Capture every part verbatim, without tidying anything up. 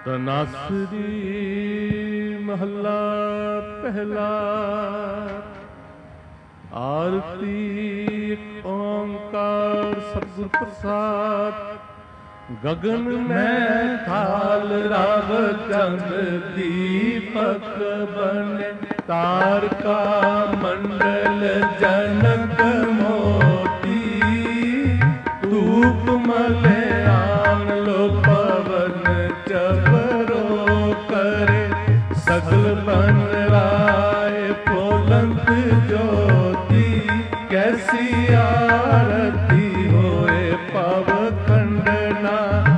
ਤਨਾਸਰੀ ਮਹੱਲਾ ਪਹਿਲਾ। ਆਰਤੀ ਓੰਕਾਰ ਸਤਿਗੁਰ ਪ੍ਰਸਾਦ। ਗਗਨ ਮੈਂ ਥਾਲ ਰਾਵ ਚੰਦ ਦੀਪਕ ਬਨੇ ਤਾਰਕਾ ਮੰਡਲ ਜਨਕ ਮੋਤੀ ਧੂਪ ਮਲਿਆਨ ਲੋ ਪਵਨ ਚਬਰੋ ਕਰੇ ਸਗਲ ਬਨ ਰਾਏ ਪੋਲੰਤ ਜੋਤੀ ਕੈਸੀ ਆਰਤੀ ਹੋਏ ਪਵ ਖੰਡਨਾ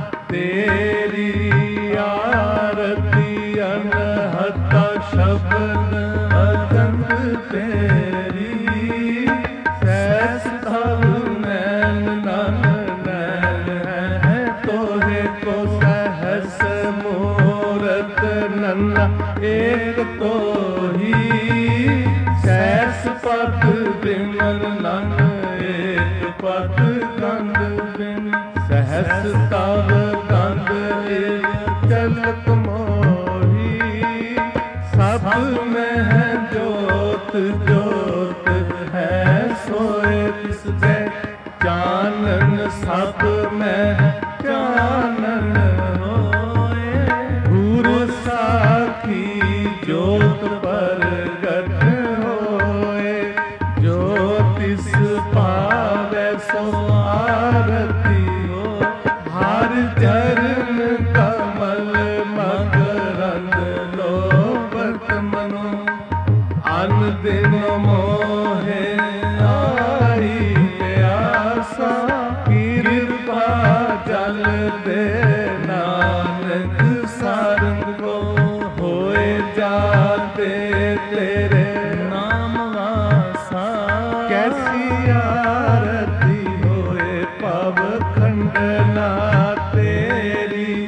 ਤੇਰੀ ਆਰਤੀ ਅਨਹਤਾ ਸ਼ਬਦ ਅਜੰਤ ਤੇਰੀ ਸੈਸ ਧਵ ਨੈਨ ਨਨ ਨੈਨ ਹੈ ਤੋਰੇ ਕੋ ਸਹਸ ਮੂਰਤ ਨੰਨਾ ਏਕ ਤੋਹੀ ਸੈਸ ਪਤ ਬਿਮਲ ਨਨ ਏਕ ਪਤ ਗੰਧ ਬਿਨ ਸਹਸ ਤਵ ਗੰਧ ਏਕ ਚਲਤ ਮੋਹੀ ਸਭ ਮਹਿ ਜੋਤ ਜੋਤ ਹੈ ਸੋਏ ਤਿਸ ਦੇ ਚਾਨਨ ਸਭ ਮਹਿ ਚਾਨਨ ਹੋਏ ਗੁਰ ਸਾਖੀ ਜੋਤ ਪ੍ਰਗਟ ਹੋਏ ਜੋ ਤਿਸ ਪਾਵੈ ਸੋ ਆਰਤੀ ਹੋ ਹਰ ਚਰਨ ਕਮਲ ਮਕਰੰਦ ਲੋਭਤ ਮਨੋ ਅਨ ਦਿਨ ਮੋਹੇ ਆਈ ਪਿਆਸਾ ਕਿਰਪਾ ਜਲ ਦੇ ਨਾਨਕ ਸਾਰੰਗੋ ਹੋਏ ਜਾਤੇ ਤੇਰੇ ਨਾਮ ਵਾਸਾ ਕੈਸੀ ਆਰਤੀ ਹੋਏ ਪਵ ਖੰਡਨਾ ਤੇਰੀ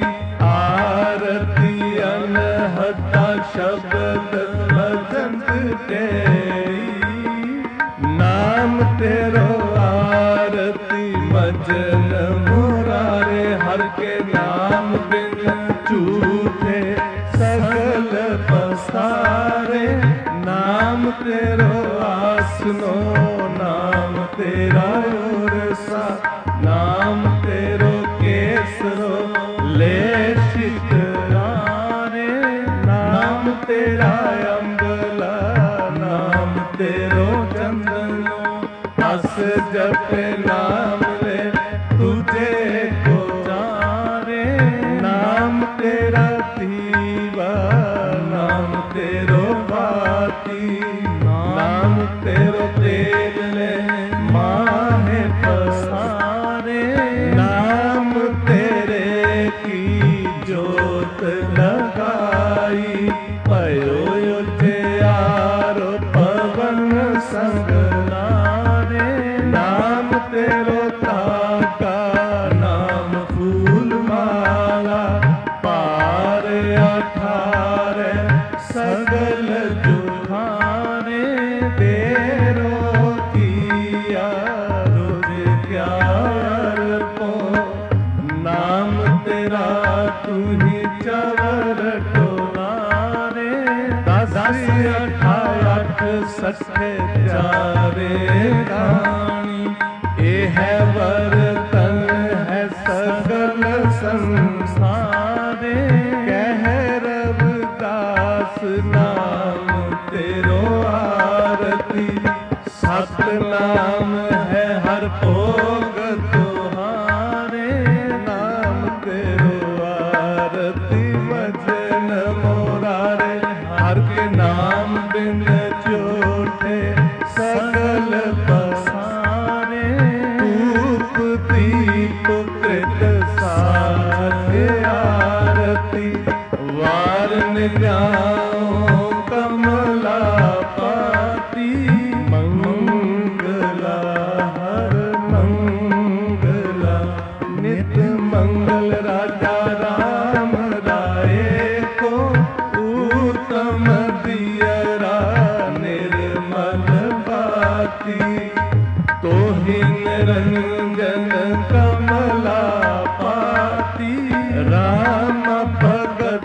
ਆਰਤੀ ਅਨਹਤਾ ਸ਼ਬਦ ਭਜੰਤ ਤੇਰੀ ਨਾਮ ਤੇਰੋ ਆਰਤੀ ਮਜਨ ਮੁਰਾਰੇ ਹਰ ਕੇ ਨਾਮ ਬਿਨ ਝੂਠੇ ਸਗਲ ਪਸਾਰੇ ਨਾਮ ਤੇਰੋ ਆਸਨੋ ਨਾਮ ਤੇਰਾ ਉਰਸਾ ਨਾਮ ਤੇਰੋ ਕੇਸਰੋ ਲੈ ਸ਼ਿਤਰਾਰੇ ਨਾਮ ਤੇਰਾ ਅੰਬਲਾ ਨਾਮ ਤੇਰੋ ਚੰਦਨੋ ਅਸ ਜਪੇ ਨਾਮ ਲੈ ਤੁਝੇ ਕੋ ਜਾਰੇ ਨਾਮ ਤੇਰਾ ਦੀਵਾ ਨਾਮ ਤੇਰੋ ਬਾਤੀ ਨਾਮ ਤੇਰੋ ਤੇਲ ਲੈ ਮਾਹੇ ਪਸਾਰੇ ਨਾਮ ਤੇਰੇ ਕੀ ਜੋਤ ਲਗਾਈ ਭਇਓ ਉਜਿਆਰੋ ਪਵਨ ਸੰਗ ਲਾਰੇ ਨਾਮ ਤੇਰੋ ਤਾਕਾ ਨਾਮ ਫੂਲ ਮਾਲਾ ਪਾਰ ਅਠਾਰੇ ਸਗਲ ਜੁਹਾਰੇ ਤੇਰੋ ਕੀਆ ਰੋਜ ਕਿਆ ਅਰਪੋ ਨਾਮ ਤੇਰਾ ਤੁਹੀ ਚਵਰ ਟੋਲਾਰੇ ਦਸ ਅਠਾਇਠ ਸੱਠੇ ਚਾਰੇ ਰਾਣੀ ਇਹ ਹੈ ਵਰਤਨ ਹੈ ਸਗਲ ਸੰਸਾਰੇ ਕਹਿ ਰਵਿਦਾਸ ਨਾਮ ਤੇਰੋ ਆਰਤੀ ਸਤਿਨਾਮ ਹੈ ਹਰ ਭੋਗ ਤੁਹਾਰੇ ਨਾਮ ਤੇਰੋ ਆਰਤੀ ਭਜਨ ਮੁਰਾਰੇ ਹਰ ਕੇ ਨਾਮ ਬਿਨ ਝੂਠੇ ਸਗਲ ਪਸਾਰੇ ਧੂਪ ਦੀਪ ਕ੍ਰਿਤ ਸਾਧ ਆਰਤੀ ਵਾਰ ਨਿਗਾਹੋਂ ਕਮਲਾ ਪਾਤੀ ਮੰਗਲਾ ਹਰ ਮੰਗਲਾ ਨਿਤ ਮੰਗਲ ਰਾਜਾ ਰਾਮ ਰਾਏ ਕੋ ਊਤਮ ਦੀਅਰਾ ਨਿਰਮਲ ਬਾਤੀ ਤੋਹਿ ਨਿਰੰਜਨ ਕਮਲਾ ਪਾਤੀ ਰਾਮ ਭਗਤ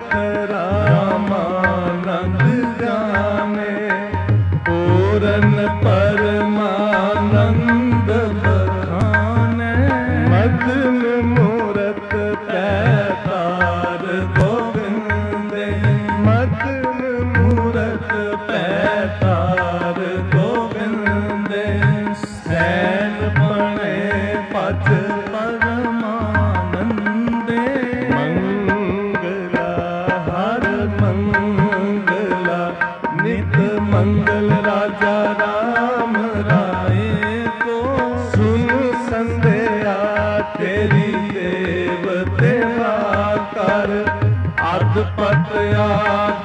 ਵਿਚਾਰ ਅਦਪਤ ਆਦ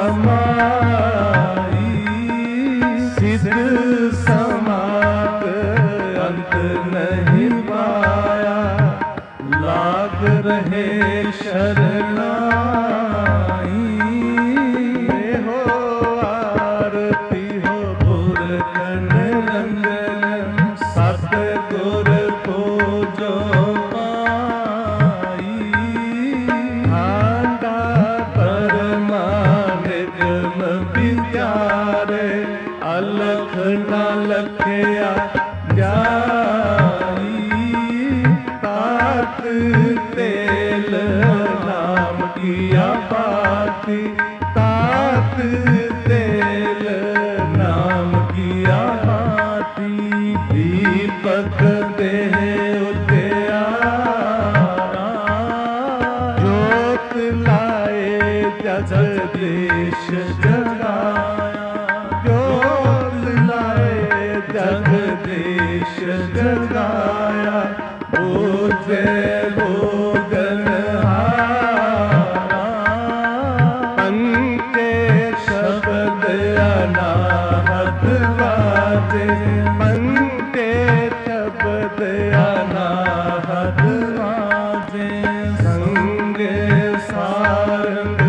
ਸਮਾਈ ਸਿਧ ਸਮਾਤ ਅੰਤ ਨਹੀਂ ਪਾਇਆ ਲਾਗ ਰਹੇ ਸ਼ਰਨਾਈ ਹੋ ਆਰਤੀ ਹੋ ਪੁਰਖ ਨਿਰੰਜਨ ਸਤ ਗੁਰ ਪੂਜੋ ਅਲਖ ਨਾ ਲਖਿਆ ਜਾਈ ਤਾਤ ਤੇਲ ਨਾਮ ਕੀਆ ਪਾਤੀ ਤਾਤ ਤੇਲ ਨਾਮ ਕੀਆ ਪਾਤੀ ਦੀਪਕ ਦੇਹ ਉਤਿਆਰਾ ਜੋਤ ਲਾਏ ਜਗਦੀਸ਼ ਜਗਾਇਆ ਜਗਦੀਸ਼ ਜਗਾਇਆ ਬੋਝੇ ਭੋਗਨਹਾਰਾ ਪੰਚੇ ਸ਼ਬਦ ਅਨਾਹਤ ਵਾਜੇ ਪੰਚੇ ਸ਼ਬਦ ਅਨਾਹਤ ਵਾਜੇ ਸੰਗੇ ਸਾਰੰਗ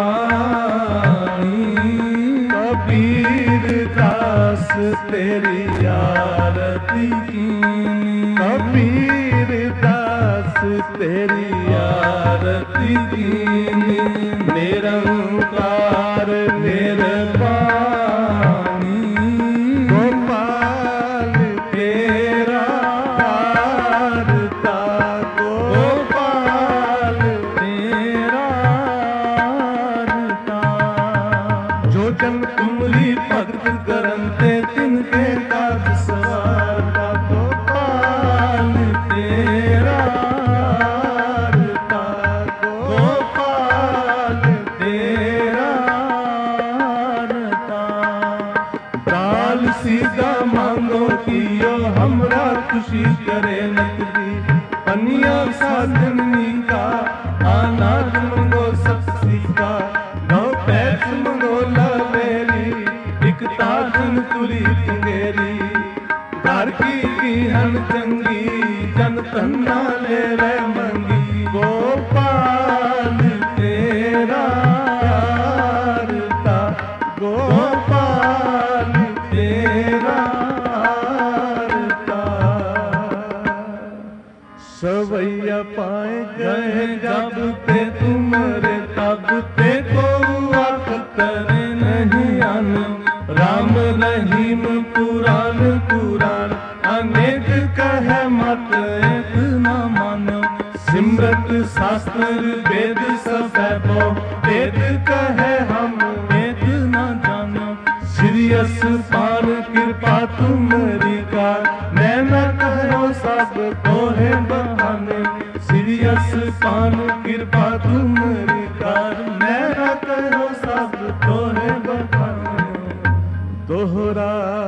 ਪਾਣੀ ਕਬੀਰ ਦਾਸ ਤੇਰੀ ਆਰਤੀ ਕੀਨੀ ਕਬੀਰ ਦਾਸ ਤੇਰੀ ਆਰਤੀ ਕੀਨੀ ਨਿਰੰਕਾਰ ਨਿਰਵਾਣੀ ਗੋਪਾਲ ਤੇਰਾ ਆਰਤਾ ਗੋਪਾਲ ਤੇਰਾ ਆਰਤਾ ਜੋ ਜਨ ਤੁਮਰੀ ਭਗਤ ਕਰਨ ਤੇ ਤਿਨਕੇ ਕਾਜ ਸਵਾਰਦਾ ਗੋਪਾਲ ਤੇਰਾ ਆਰਤਾ ਗੋਪਾਲ ਤੇਰਾ ਆਰਤਾ ਦਾਲ ਸੀधा मांगो कियो हमरा खुशी करे नकदी पनिया साधनी का अनाज मंगो सब्जी का नौ पैस मंगो लवेली एक ताजन तुली चंगेरी घर की हन चंगी जन तन्ना ले रे मंगी गोपाल तेरा आरता गोपाल तेरा आरता सवैया पाए गए जब ते तुमरे तब ते को वक्त नहीं आन राम रहीम पुराण पुराण अनेक कहे मत एक न मानो सिमरत शास्त्र वेद सब वेद कहे हम वेद न जानो श्रीयस पार कृपा तुम्हारी का मैं न कहो सब को है बहाने श्रीयस पान कृपा तुम्हारी कार मैं न कहो सब को है बहाने दोहरा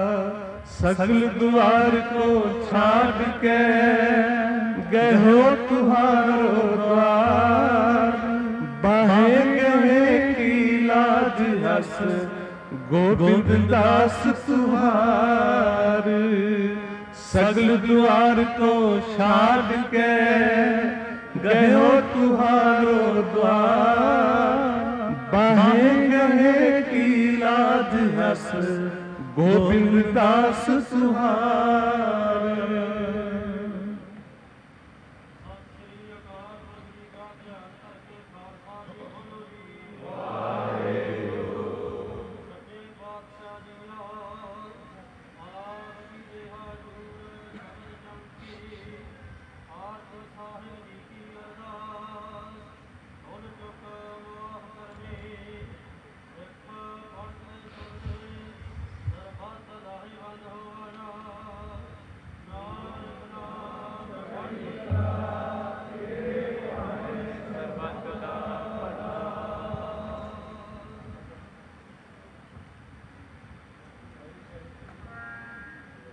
सगल द्वार को छाड़ के गए हो तुम्हारो द्वार बाहे गए की लाज हस गोविंद दास तुम्हार सगल द्वार को छाड़ के गए हो तुम्हारो द्वार बाहे गए की लाज हस गोविंद दास तुम्हार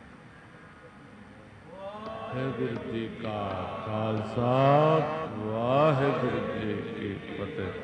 ਵਾਹਿਗੁਰੂ ਜੀ ਕਾ ਖਾਲਸਾ ਵਾਹਿਗੁਰੂ ਜੀ ਕੀ ਫਤਿਹ।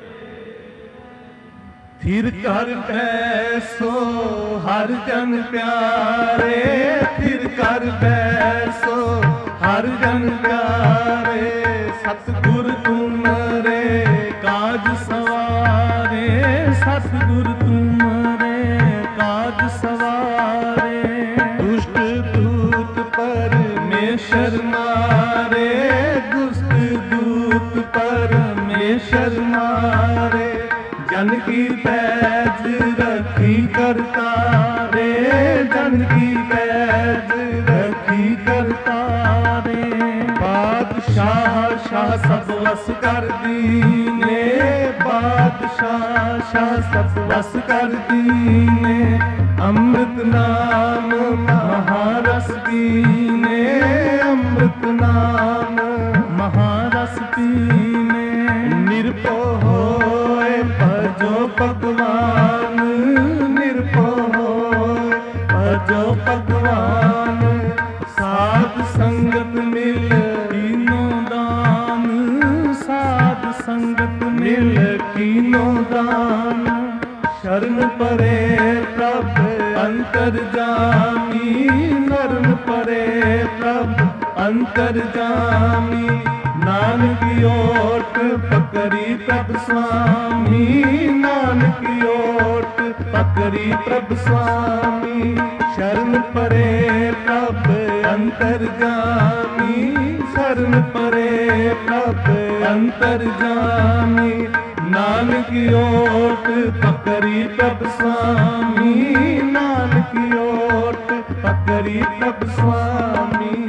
ਥਿਰ ਕਰ ਬੈਸੋ ਹਰ ਜਨ ਪਿਆਰੇ, ਥਿਰ ਕਰ ਬੈਸੋ ਹਰ ਜਨ ਪਿਆਰੇ, ਸਤਿਗੁਰ ਤੁਮਰੇ ਕਾਜ ਸਵਾਰੇ, ਸਤਿਗੁਰ ਤੁਮਰੇ ਕਾਜ ਸਵਾਰੇ। ਦੁਸ਼ਟ ਦੂਤ ਪਰਮੇਸ਼ਰ ਮਾਰੇ, ਦੁਸ਼ਟ ਦੂਤ ਪਰਮੇਸ਼ਰ ਮਾਰੇ। ਜਨ ਕੀ ਪੈਜ ਰੱਖੀ ਕਰਤਾਰੇ, ਜਨ ਕੀ ਪੈਜ ਰੱਖੀ ਕਰਤਾਰੇ। ਬਾਦਸ਼ਾਹ ਸ਼ਾਹ ਸਭ ਵਸ ਕਰ ਦੀਨੇ, ਬਾਦਸ਼ਾਹ ਸ਼ਾਹ ਸਭ ਵਸ ਕਰ ਦੀਨੇ। ਅੰਮ੍ਰਿਤ ਨਾਮ ਮਹਾਰਸ ਪੀਨੇ, ਅੰਮ੍ਰਿਤ ਨਾਮ ਮਹਾਰਸ ਪੀਨੇ। ਨਿਰਭਉ ਹੋਏ ਭਜੋ ਭਗਵਾਨ, ਨਿਰਭਉ ਹੋਏ ਭਜੋ ਭਗਵਾਨ। ਸਾਧ ਸੰਗਤ ਮਿਲ ਕੀਨੋ ਦਾਨ, ਸਾਧ ਸੰਗਤ ਮਿਲ ਕੀਨੋ ਦਾਨ। ਸ਼ਰਨ ਪਰੇ ਪ੍ਰਭ ਅੰਤਰ ਜਾਮੀ, ਸ਼ਰਨ ਪਰੇ ਪ੍ਰਭ ਅੰਤਰ ਜਾਮੀ। ਨਾਨਕ ਓਟ ਪਕੜੀ ਪ੍ਰਭ ਸੁਆਮੀ, ਨਾਨਕ ਓਟ ਪਕੜੀ ਪ੍ਰਭ ਸੁਆਮੀ। ਸ਼ਰਨ ਪਰੇ ਪ੍ਰਭ ਅੰਤਰ ਜਾਮੀ, ਸ਼ਰਨ ਪਰੇ ਪ੍ਰਭ ਅੰਤਰ ਜਾਮੀ। ਨਾਨਕ ਓਟ ਪਕੜੀ ਪ੍ਰਭ ਸੁਆਮੀ, ਨਾਨਕ ਓਟ ਪਕੜੀ ਪ੍ਰਭ ਸੁਆਮੀ।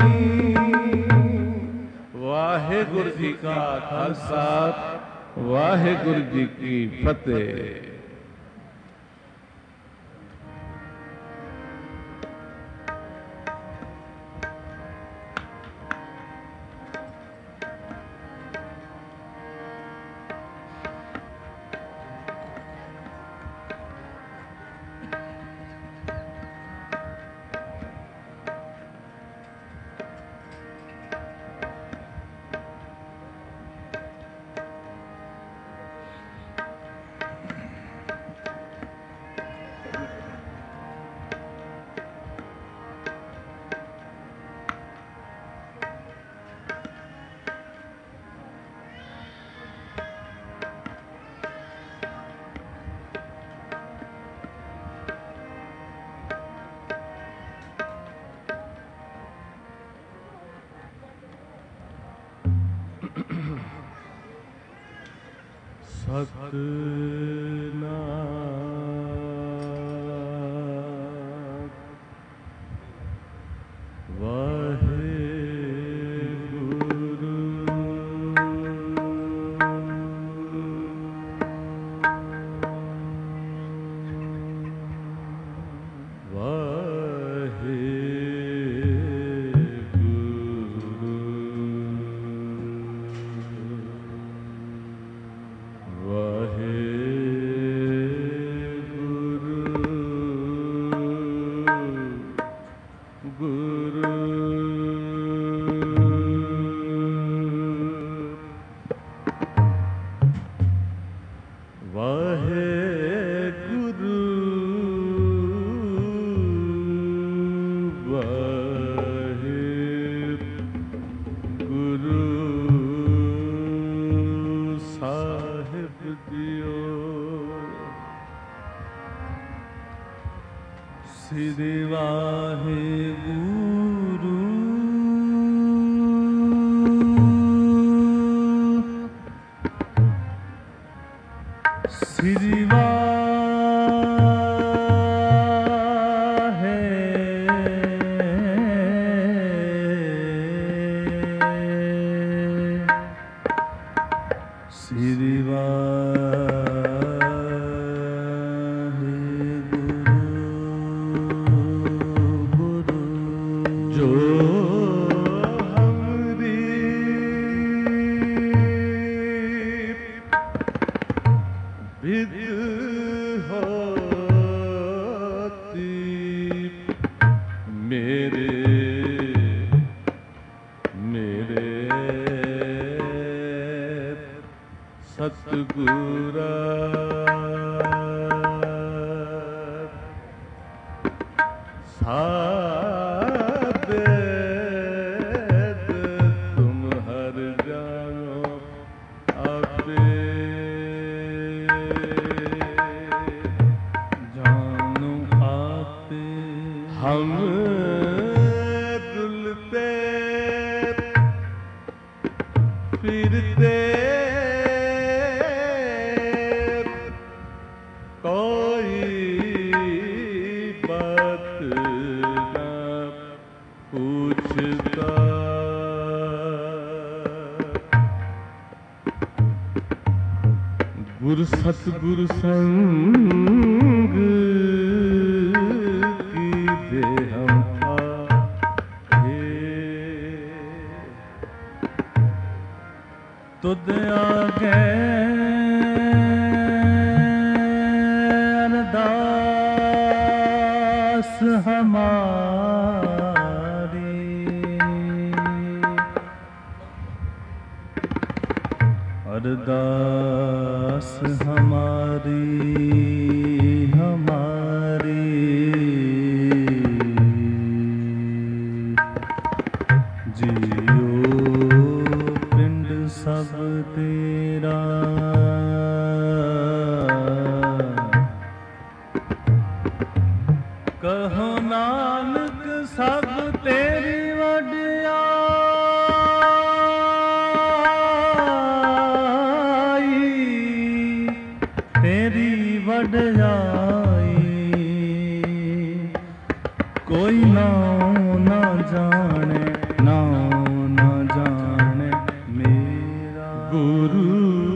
ਵਾਹਿਗੁਰੂ ਜੀ ਕਾ ਖਾਲਸਾ, ਵਾਹਿਗੁਰੂ ਜੀ ਕੀ ਫਤਿਹ। ਸਤਿਨਾਮ ਵਾਹਿਗੁਰੂ ਸ੍ਰੀ ਵਾਹਿਗੁਰੂ ਸ੍ਰੀ ਸਤਿਗੁਰਾ ਸਾਧ ਤੁਮ ਹਰ ਜਾਨੋ ਆਪੇ ਜਾਨੋ ਆਪੇ ਹਮ ਡੁਲਤੇ ਫਿਰਤੇ ਗੁਰ ਸਤਿਗੁਰ ਸੰਗ ਕੀਤੇ ਹਮ ਆਏ ਤੁਧ ਆਗੇ ਅਰਦਾਸ ਹਮਾਰੀ अरदास हमारी हमारी जियो पिंड सब तेरा कहो नानक सब तेरी वडिया वडयाई कोई नाम ना जाने नाम ना जाने मेरा गुरु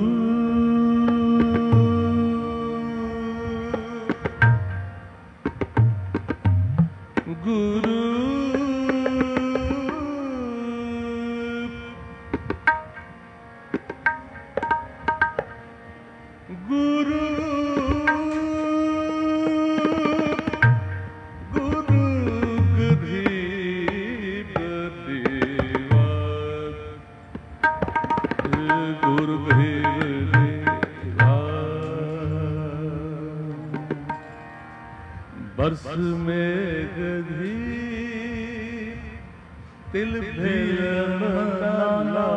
गुरु गुरु बरस में गधी तिल भेल मनाला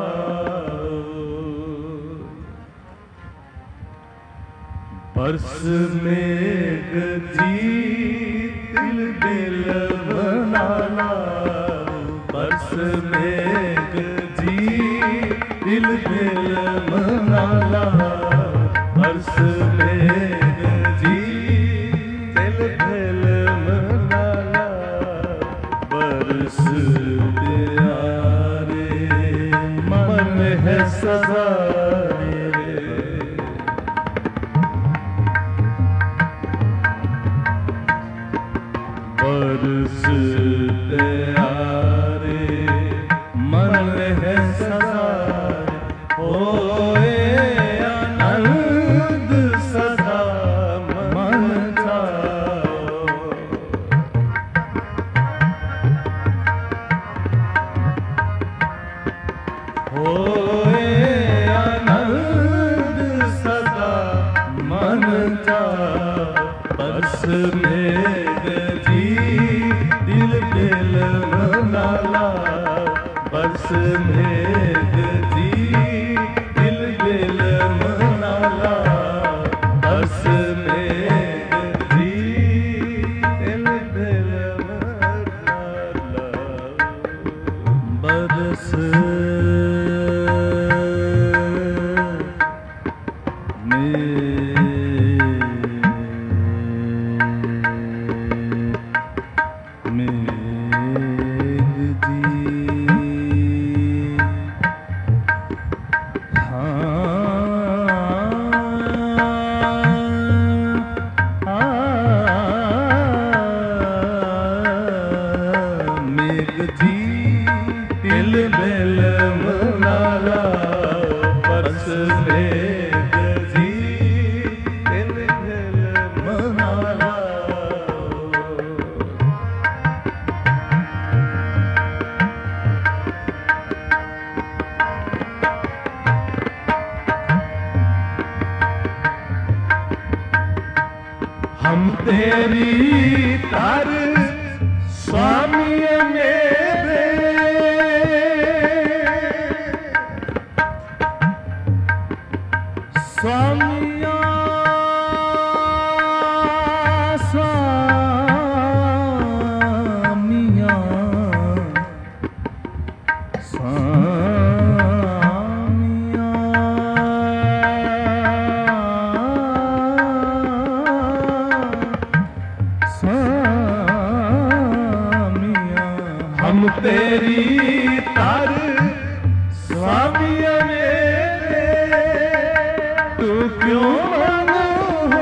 बरस में गधी तिल भेल मनाला बरस में गधी तिल भेल मनाला बरस में गधी तिल भेल मनाला बरस प्यारे मन है सदा बरस प्यारे मन है सदा होए आनंद सदा मन जाओ होए आनंद सदा मन जाओ बरस में दिल दिल मनाला बरस मेघ जी दिल दिल मनाला बरस मेघ जी दिल दिल मनाला बरस हम तेरी तार स्वामी मेरे, स्वामिया स्वामिया स्वामिया स्वामिया हम तेरी तार स्वामी मेरे, तू क्यों मन हो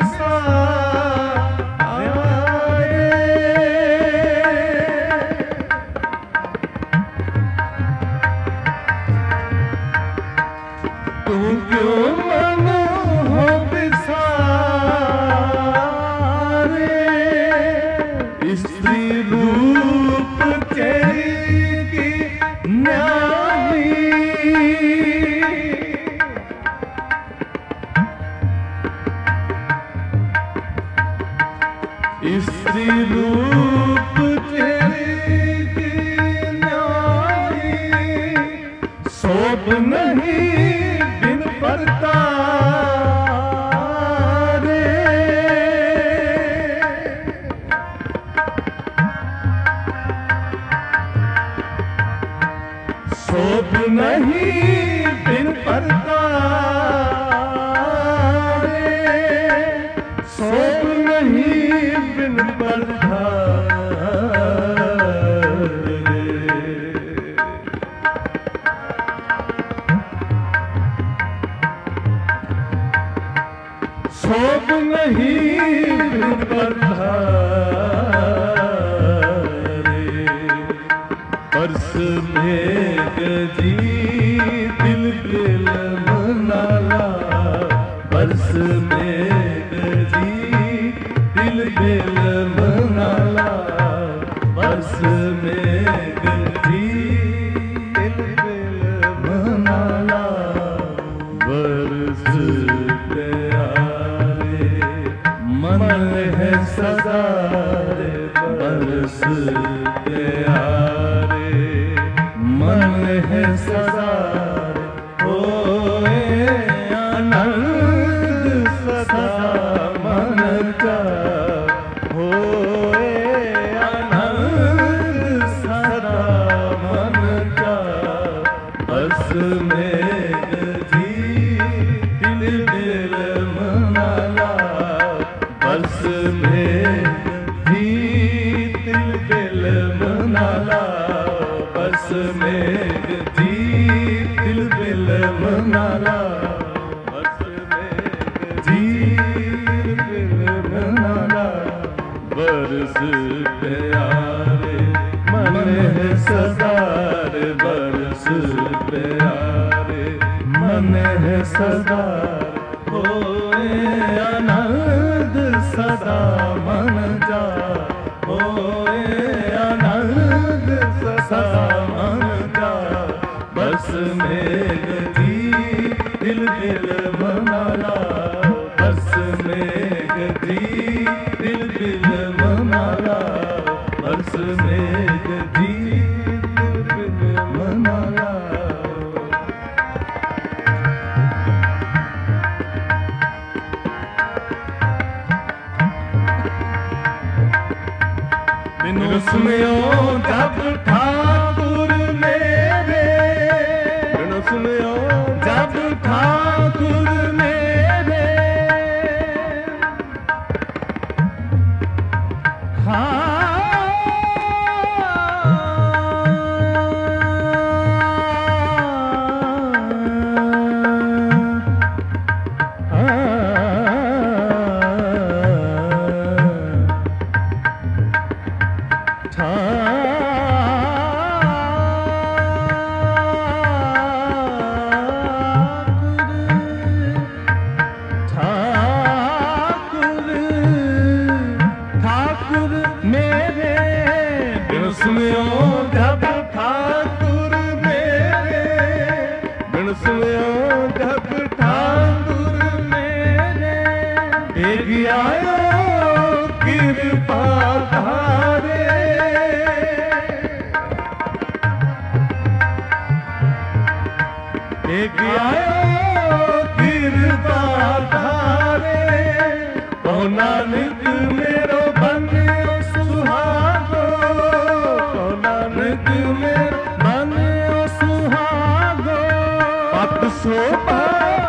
बिसारे, तू क्यों मन हो बिसारे, स्त्री रूप तेरी न्यारी, स्त्री रूप तेरी न्यारी, शोभ नहीं बिन परतारे, शोभ नहीं बिन परतारे, शोभ नहीं बिन परतारे, शोभ नहीं बिन परतारे, परस मेघ जी दिल दिल मनाला, परस मेघ जी दिल दिल मनाला, परस मेघ जी दिल दिल मनाला, बरस प्यारे मन है सदा रे, बरस प्यारे मन है सदा होए आनंद सदा मन का, होए आनंद सदा मन का, बस मेघ जी दिल दिल मनाला, बस मेघ जी दिल दिल मनाला, बस मेघ जी दिल दिल मनाला, बस मेघ जी दिल मनाला, बरस प्यारे मन है सदा रे, बरस प्यारे मन है सदा, होए आनंद सदा मन जा, होए आनंद सदा मन जा, बस मेघ जी दिल दिल मनाला, बस मेघ जी दिल दिल मनाला, बस मेघ जी दिल दिल मनाला। बिनु सुनियो जब ठाकुर मेरे, बिनु सुनियो जब ठाकुर मेरे, हाँ सुनियो जब ठाकुर मेरे, बिन सुनियो जब ठाकुर मेरे, एक आयो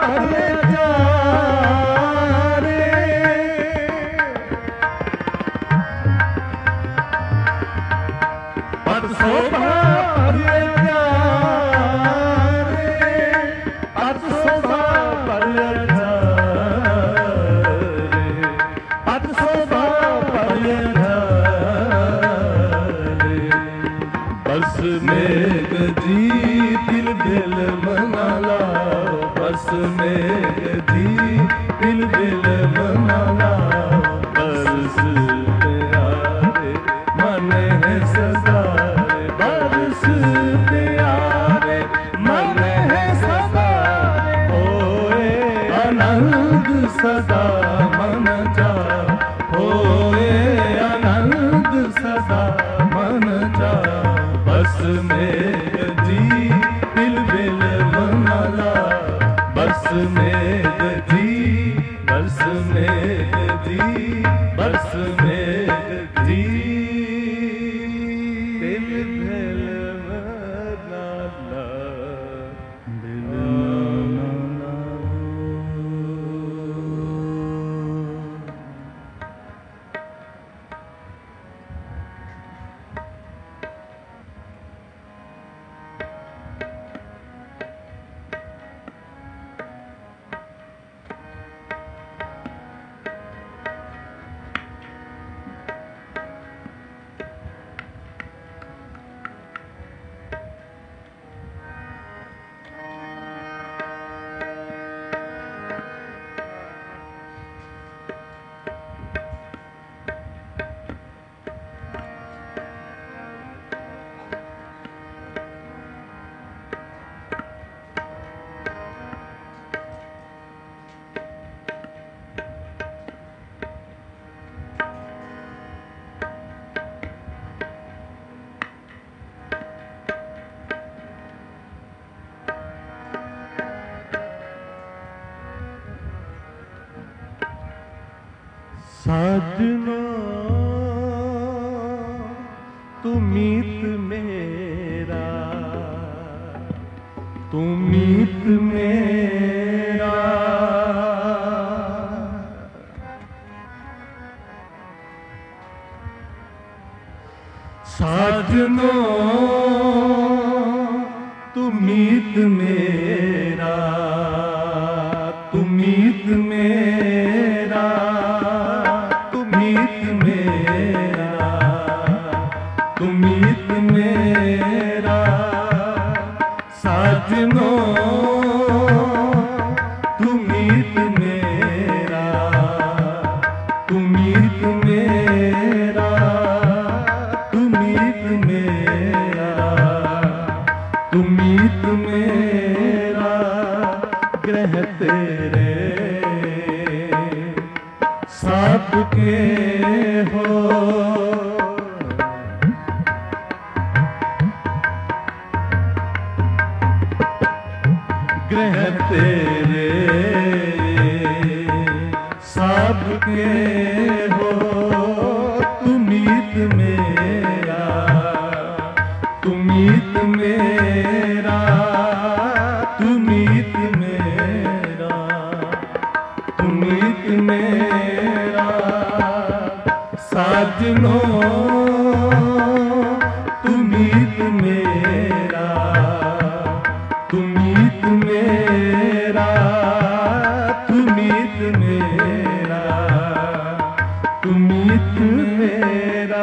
साजना तू मीत मेरा, तू मीत मेरा, साजना तू मीत मेरा, तू मीत मेरा, तू मीत मेरा, तू मीत मेरा, साजनो तू मीत मेरा, तू मीत मेरा, तू मीत मेरा, तू मीत मेरा, ग्रह तेरे साथ के हो, ग्रह तेरे साथ के हो, तू मीत मेरा, तू मीत मेरा, तू मीत मेरा, तू मीत मेरा, साजनो तू मीत मेरा, तू मीत मेरा, तू मीत मेरा, तू मीत मेरा।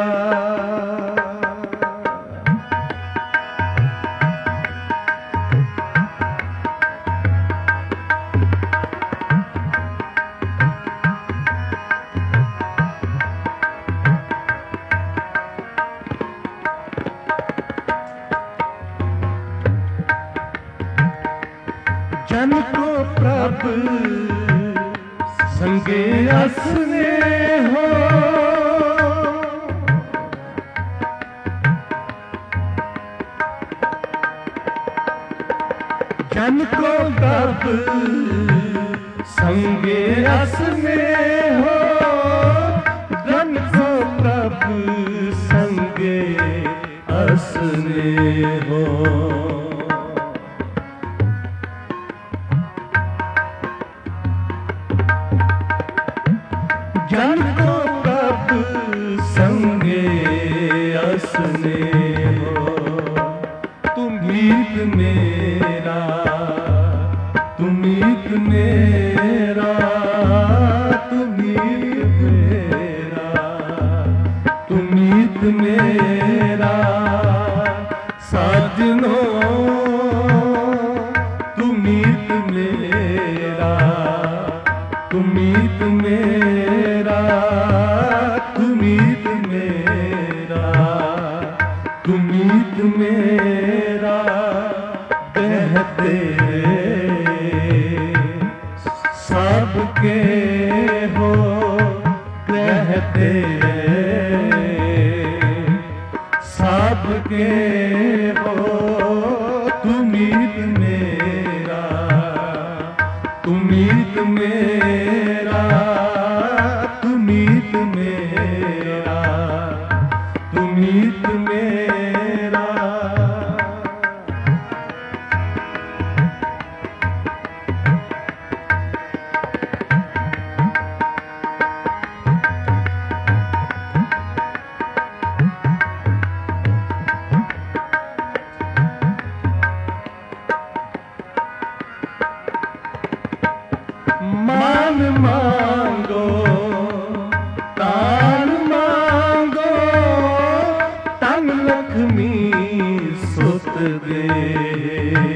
जन को प्रभु संगे असने हो, जन को प्रभु संगे असने हो, जन को प्रभु संगे असने हो, जन को प्रभु संगे असने हो। तुम मीत मेरा, तुम मीत मेरा, तुम मीत मेरा, तुम मीत मेरा साजनो, तुम मीत मेरा, तुम मीत मेरा, तुम मीत मेरा, तुम मीत मेरा कहते सबके हो, कहते सबके हो। तुम मीत मेरा, तुम मीत मेरा, तुम मीत मेरा, तुम मीत मेरा। मान मांगो, तान मांगो, तन लक्ष्मी सुत दे।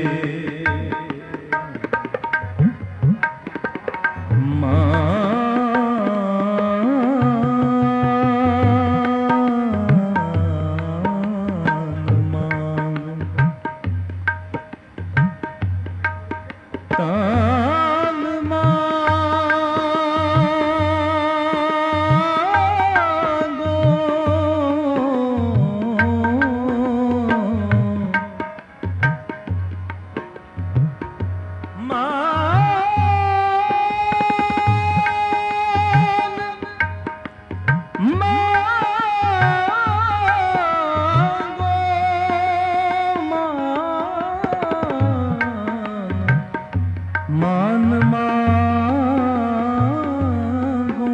मान मांगो,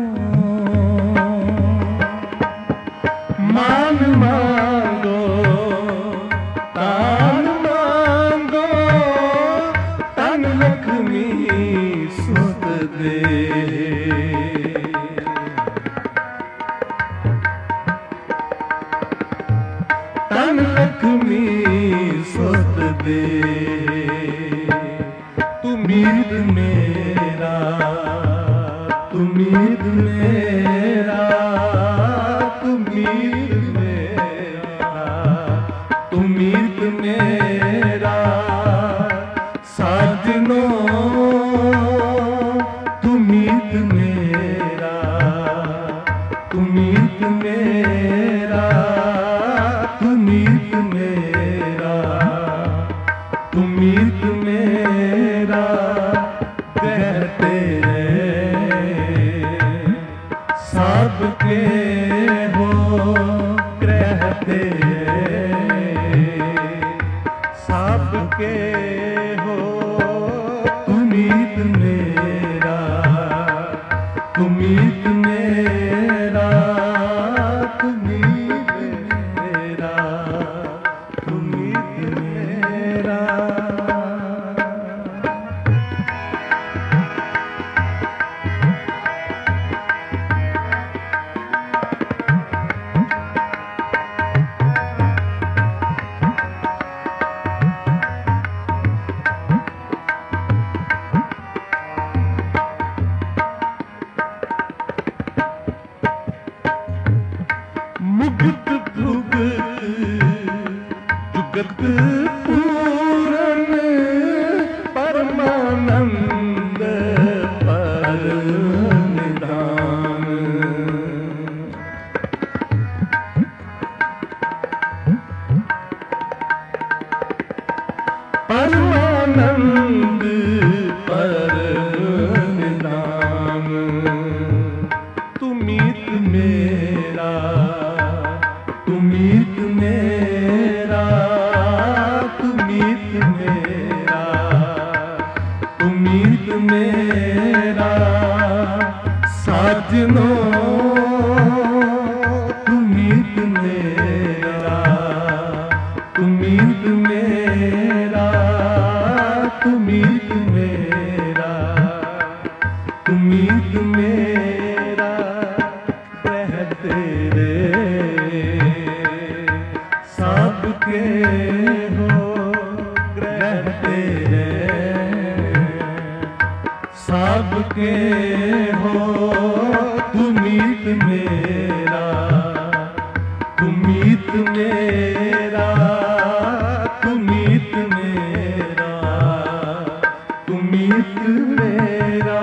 मान मांगो, तान मांगो, तन लक्ष्मी सुत दे। तन लक्ष्मी सुत दे। तुम मीत मेरा, तुम मीत मेरा, तुम मीत मेरा, तुम मीत मेरा साजनो, तुम मीत मेरा, तुम मीत मेरा, तुम मीत मेरा, तुम मीत मेरा कहते सबके हो, कहते सबके हो। तुम मीत मेरा, तुम मीत मेरा, तुम मीत मेरा, तुम मीत मेरा। मुक्त भुगत जुगत पूरन परमानंद पर निधान। परमानंद पर निधान। तुम मीत मेरा, तुम मीत मेरा, तुम मीत मेरा, तुम मीत मेरा साजनो। सबके हो तुमीत मेरा, तुमीत मेरा, तुमीत मेरा, तुमीत मेरा।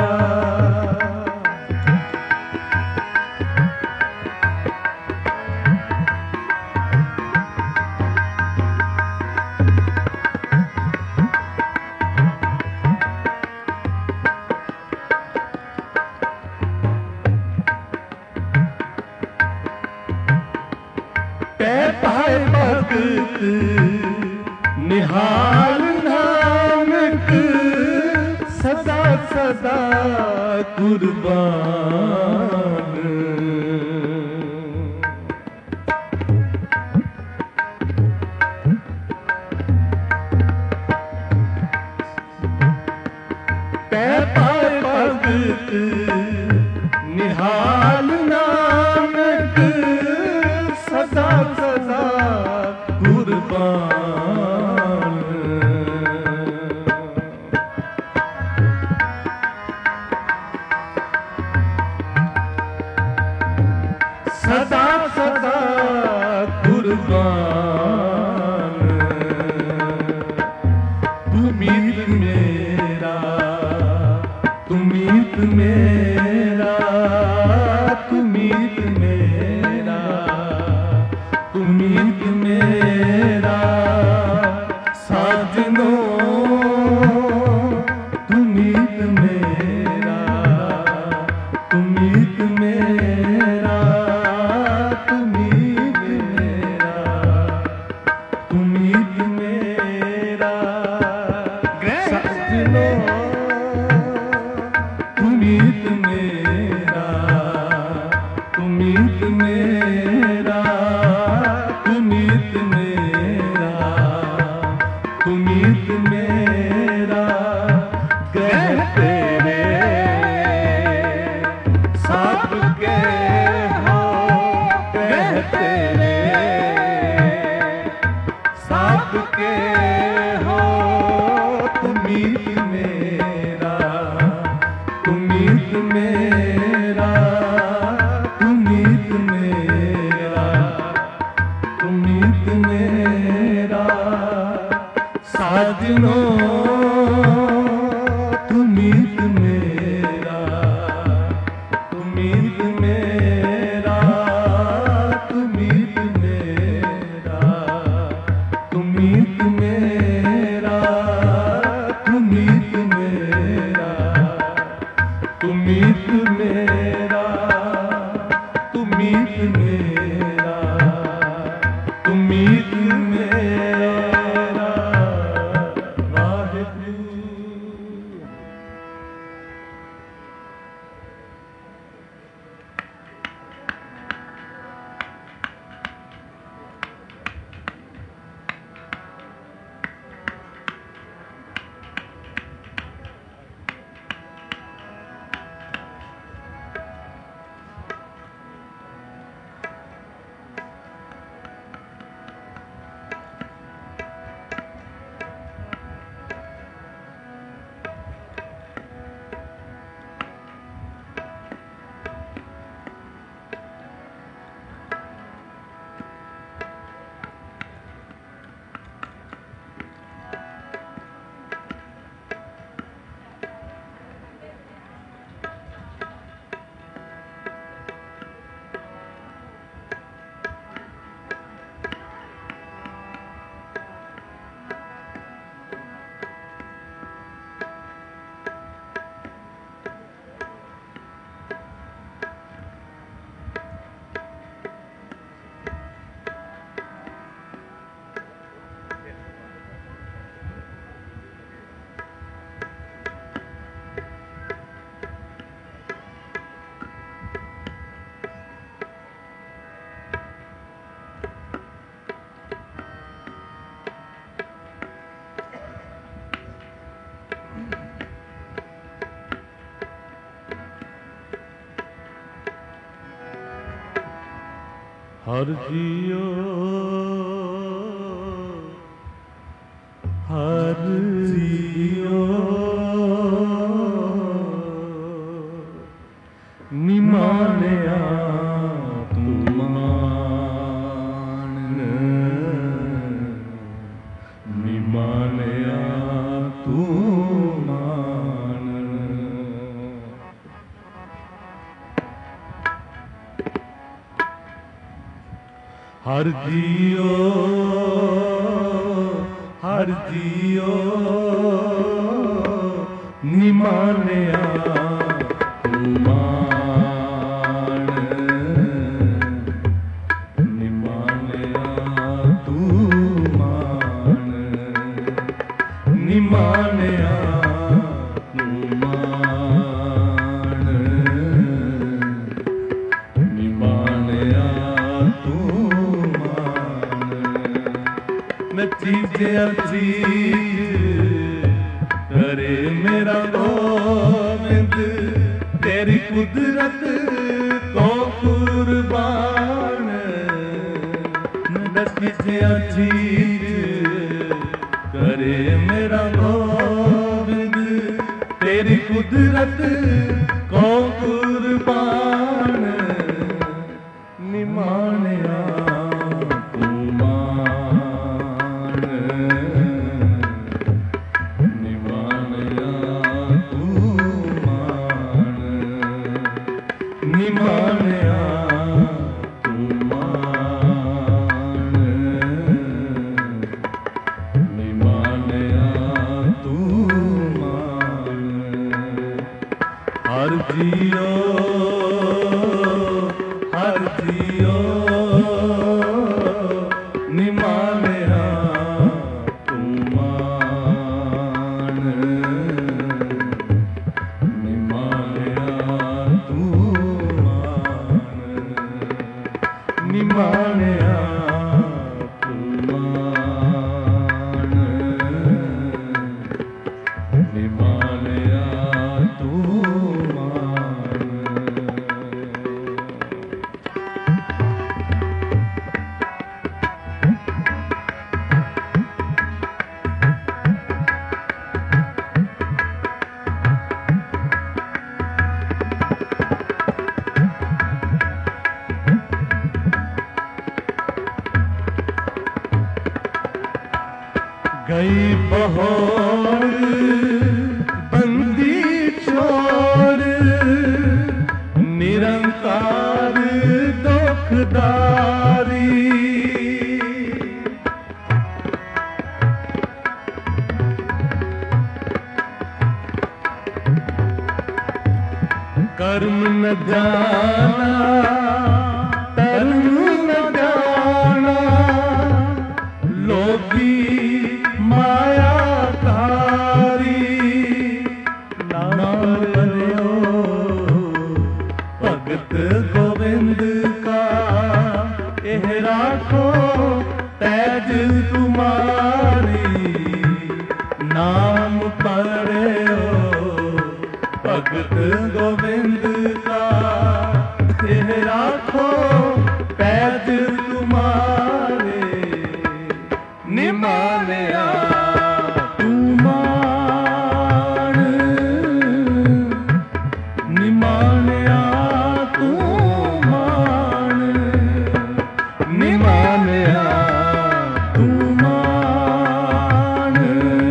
पाए भगत निहाल नानक सदा सदा कुर्बान। पाए भगत निहाल नानक सदा सदा कुर्बान। सदा सदा कुर्बान। तुमीत मेरा, तुमीत मेरा, तुमीत मेरा, तुमीत मेरा। साजनो तुमीत मेरा, तुमीत मेरा, तुमीत मेरा, तुमीत मेरा। साजनो तुमीत मेरा, तुमीत मेरा, तुमीत मेरा, तुमीत मेरा। ग्रह तेरे सबके हो, ग्रह तेरे सबके हो तुमीत मेरा, तुमीत मेरा, तुमीत मेरा, तुमीत मेरा। साजनो तुमीत मेरा, तुमीत मेरा, तुमीत मेरा, तुमीत मेरा, तुमीत मेरा, तुमीत मेरा, तुमीत मेरा, तुमीत मेरा। वाहिगुरू। हर जियो हर जियो ਹਰ ਜੀਓ ਹਰ ਜੀਓ ਨਿਮਾਨਿਆ ਤੂੰ ਮਾਣ, ਨਿਮਾਨਿਆ ਤੂੰ ਮਾਣ, ਨਿਮਾਨਿਆ ਤੂੰ ਮਾਣ, ਨਿਮਾਨਿਆ ਤੂੰ ਮਾਣ। ਨਤੀਜੇ ਅਜੀਬ करे मेरा गोविंद, तेरी कुदरत को कुर्बान। नतीजे अजीब करे मेरा गोविंद, तेरी कुदरत को कुर्बान। निमानिया तू मान, ਨਿਮਾਨਿਆ ਤੂੰ ਮਾਣ, ਨਿਮਾਨਿਆ ਤੂੰ ਮਾਣ। ਹਰ ਜੀਓ ਹਰ ਜੀਓ ਨਿਮਾਨਿਆ ਤੂੰ ਮਾਣ, ਨਿਮਾਨਿਆ ਤੂੰ ਨਿਮਾਨਿਆ ਤੂੰ ਮਾਣ, ਨਿਮਾਨਿਆ ਤੂੰ ਮਾਣ। गई बहोर बंदी चोर, निरंकार दुखदारी। कर्म न जाना धर्म न जाना, लोभी मायाकारी। नाम लियो भगत गोविंद का, एह राखो तैज तुम्हारी। नाम पढ़ो भगत गोविंद का, एह राखो तैज तुम्हारे। निमानया तू मान, निमानया तू मान, निमानया तू मान,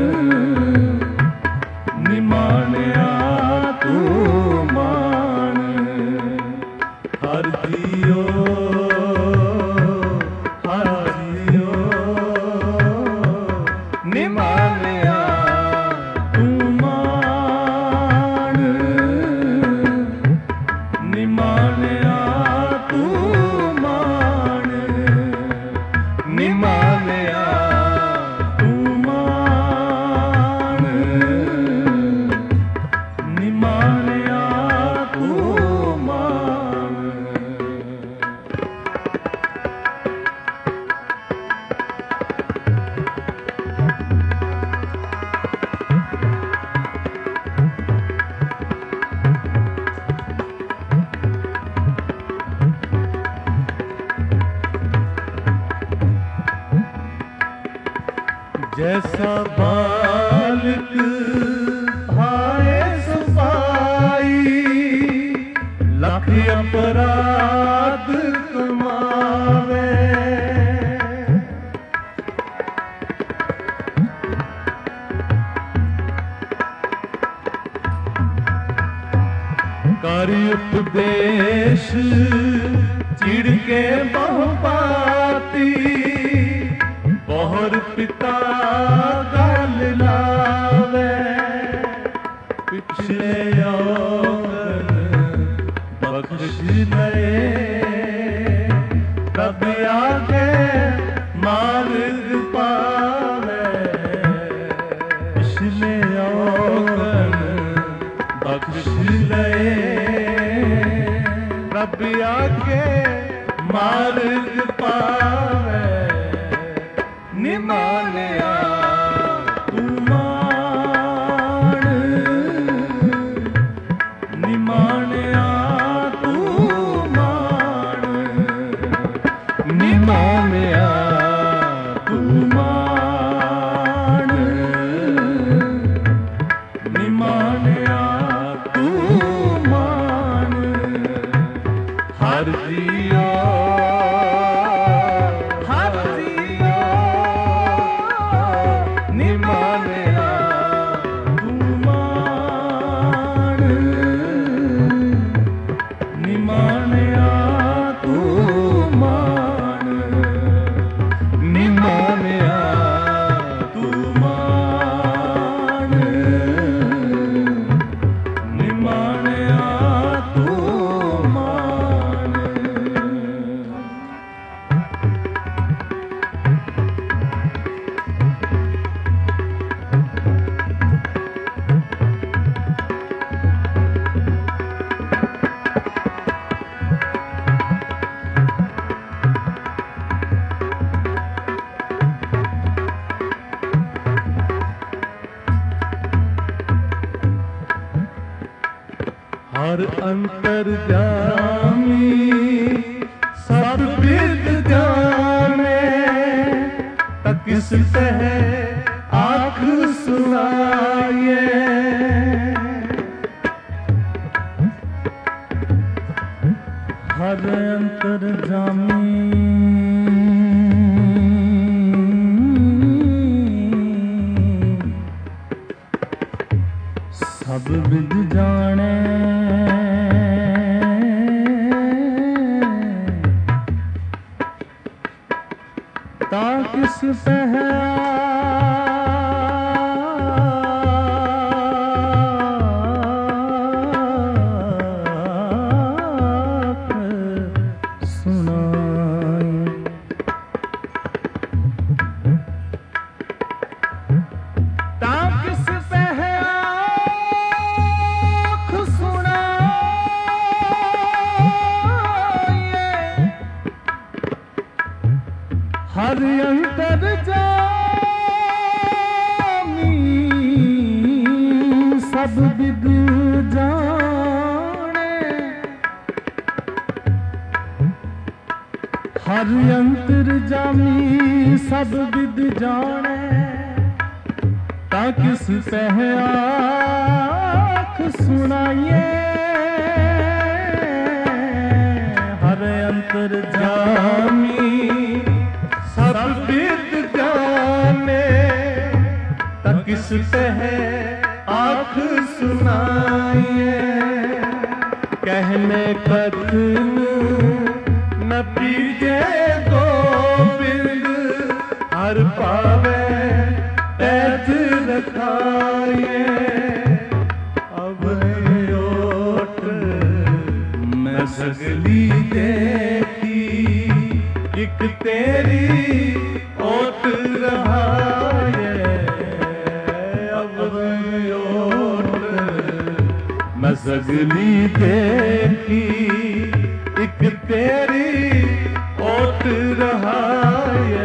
निमानया तू मान। हर जियो हर जियो निमानया तू मान, निमानया तू मान, निमानया तू मान, निमानया तू मान। जैसा बालक भाए सफाई, लख अपराध कमावे। ਕਰ ਉਪਦੇਸ਼ ਚਿੜ ਕੇ ਬਹੁ ਪਾਤੀ, ਬਹੁਰ ਪਿਤਾ ਗਲ ਲਾਵੇ, ਪਿਛਲੇ ਔਗਣ ਬਖਸ਼ ਲਏ, ਪ੍ਰਭ ਆਗੇ ਮਾਰਗ ਪਾਵੇ, ਪਿਛਲੇ ਔਗਣ ਬਖਸ਼ ਲਏ, ਪ੍ਰਭ ਆਗੇ ਮਾਰਗ ਪਾਵੇ, ਨਿਮਾਨਿਆ ਤੂੰ ਮਾਣ, ਨਿਮਾਨਿਆ ਤੂੰ ਮਾਣ, ਨਿਮਾਨਿਆ ਤੂੰ ਮਾਣ, ਨਿਮਾਨਿਆ ਤੂੰ ਮਾਣ, ਹਰ ਜੀਓ ਹਰ ਜੀਓ ਨਿਮਾਨਿਆ ਤੂੰ ਮਾਣ, ਨਿਮਾਨਿਆ ਤੂੰ ਮਾਣ, ਨਿਮਾਨਿਆ ਤੂੰ ਮਾਣ, ਨਿਮਾਨਿਆ ਤੂੰ ਮਾਣ। ਹਰ ਅੰਤਰ ਜਾਮੀ ਸਭ ਬਿਰਦ ਜਾਣੇ, ਤਾਂ ਕਿਸ ਤਹਿ ਆਖ ਸੁਣਾਈਏ, ਹਰ ਅੰਤਰ ਜਾਮੀ ਸਭ ਬਿਦ ਜਾਣੇ, ਤਾਂ ਕਿਸ ਤਹਿ ਆਖ ਸੁਣਾਈ, ਤਾਂ ਕਿਸ ਤਹਿ ਆਖ ਸੁਣਾਈਏ, ਹਰ ਅੰਤਰ ਜਾਮੀ ਸਭ ਬਿਦ ਜਾਣੇ, ਹਰ ਅੰਤਰ ਜਾਮੀ ਸਭ ਬਿਦ ਜਾਣੇ, ਤਾਂ ਕਿਸ ਤਹਿ ਆਖ ਸੁਣਾਈਏ, ਹਰ ਅੰਤਰ ਜਾਮੀ ਸਭ ਬਿਦ ਜਾਣੇ, ਤਾਂ ਕਿਸ ਤਹਿ ਆਖ ਸੁਣਾਈਏ, ਕਹਿਨੇ ਕਥਨ ਨ ਪੀਜੇ ਗੋਬਿੰਦ, ਹਰ ਪਾਵੇ ਤੈਜ ਰਖਾਈਏ, ਅਬ ਓਟ ਮੈਂ ਸਗਲੀ ਦੇਖੀ, ਇੱਕ ਤੇਰੀ ਓਟ ਰਹਾਏ, ਅਬ ਓਟ ਮੈਂ ਸਗਲੀ ਦੇਖੀ, ਇੱਕ ਤੇਰੀ ਓਟ ਰਹਾਏ,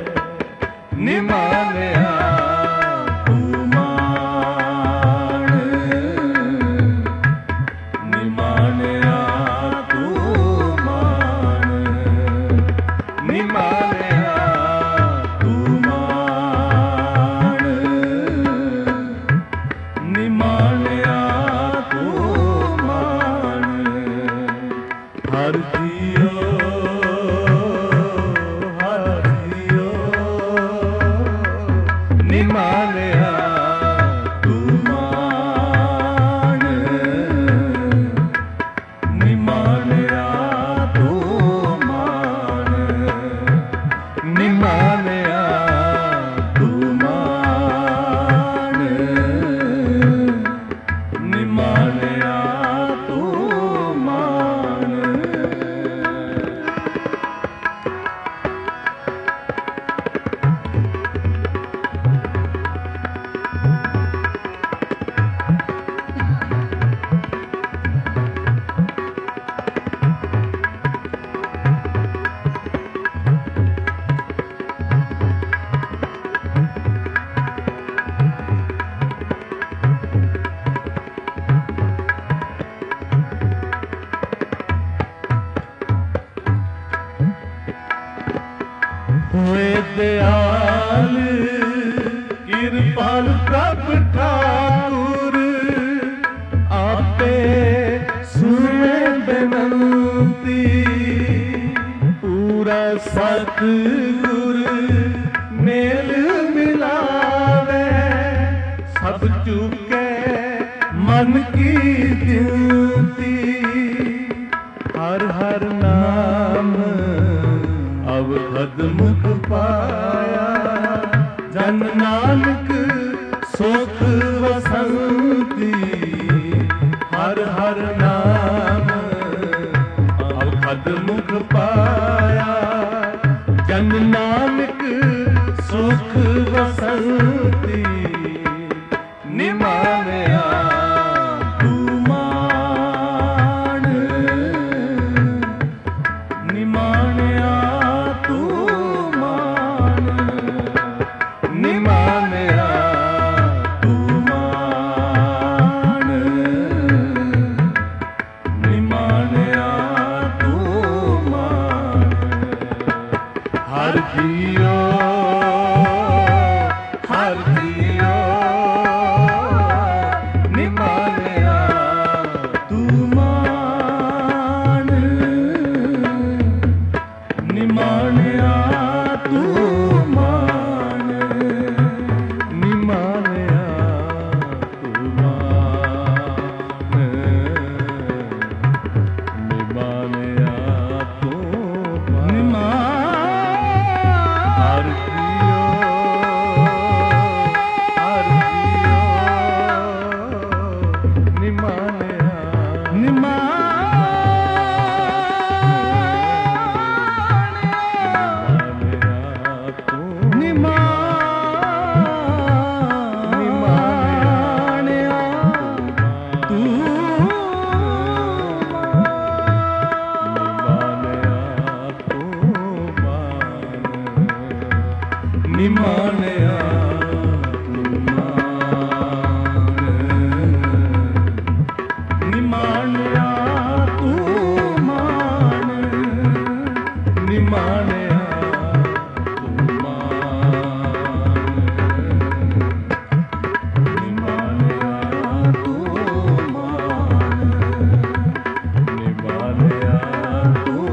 ਨਿਮਾਨਿਆ ਤੂੰ ਮਾਣ, ਨਿਮਾਨਿਆ ਤੂੰ ਮਾਣ, ਨਿਮਾਨਿਆ ਤੂੰ ਮਾਣ, ਨਿਮਾਨਿਆ ਤੂੰ ਮਾਣ, ਹਰ ਜੀਓ ਹਰ ਜੀਓ ਹੋਏ ਦਿਆਲ ਕਿਰਪਾਲ ਪ੍ਰਭ ਠਾਕੁਰ ਆਪੇ ਸੁਣੇ ਬੇਨੰਤੀ ਪੂਰਾ ਸਤਿਗੁਰ ਮੇਲ ਮਿਲਾਵੇ ਸਭ ਚੁਕੇ ਮਨ ਕੀ ਗਿਣਤੀ ਹਰ ਹਰ ਨਾਮ ਅਵਗਤ ਮੁਖ ਪਾਇਆ ਜਨ ਨਾਨਕ ਸੁਖ ਵਸੰਤੀ ਹਰ ਹਰ ਨਾਮ ਅਵਗਤ ਮੁਖ ਪਾਇਆ ਜਨ ਨਾਨਕ ਸੁਖ ਵਸੰਤੀ ਨਿਮਾਨਿਆ ਤੂੰ ਮਾਣ ਨਿਮਾਨਿਆ ਤੂੰ ਮਾਣ ਨਿਮਾਨਿਆ ਤੂੰ ਮਾਣ ਨਿਮਾਨਿਆ ਤੂੰ ਮਾਣ ਹਰ ਜੀਓ ਹਰ ਜੀਓ ਨਿਮਾਨਿਆ ਤੂੰ ਮਾਣ ਨਿਮਾਨਿਆ ਤੂੰ ਮਾਣ ਨਿਮਾਨਿਆ ਤੂੰ ਮਾਣ ਨਿਮਾਨਿਆ ਤੂੰ ਮਾਣ ਹਰ ਜੀਓ ਹਰ ਜੀਓ ਨਿਮਾਨਿਆ ਨਿਮਾਨਿਆ ਤੂੰ ਨਿਮਾਨਿਆ ਤੂੰ ਨਿਮਾਨਿਆ ਤੂੰ ਨਿਮਾਨਿਆ ਤੂੰ ਮਾਣ ਨਿਮਾਨਿਆ ਤੂੰ ਮਾਣ ਨਿਮਾਨਿਆ ਤੂੰ ਮਾਣ ਨਿਮਾਨਿਆ ਤੂੰ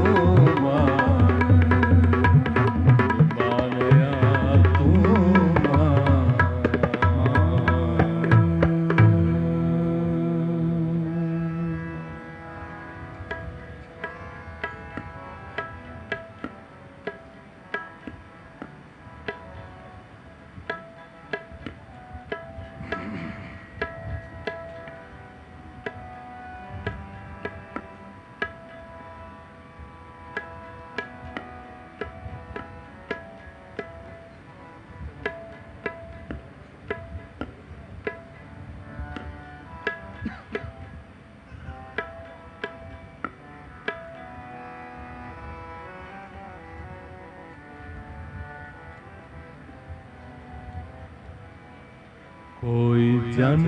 ਕੋਈ ਜਨ